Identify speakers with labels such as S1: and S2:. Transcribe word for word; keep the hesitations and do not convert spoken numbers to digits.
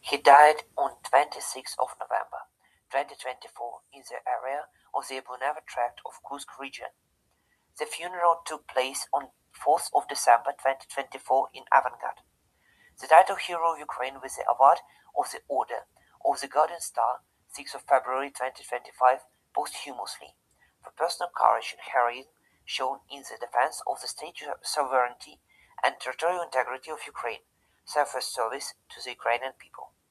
S1: He died on twenty-sixth of November, twenty twenty-four in the area of the Buneva Tract of Kursk region. The funeral took place on fourth of December twenty twenty-four in Avangard. The title Hero of Ukraine with the award of the Order of the Golden Star, sixth of February twenty twenty-five, posthumously, for personal courage and heroism shown in the defense of the state sovereignty and territorial integrity of Ukraine, selfless service to the Ukrainian people.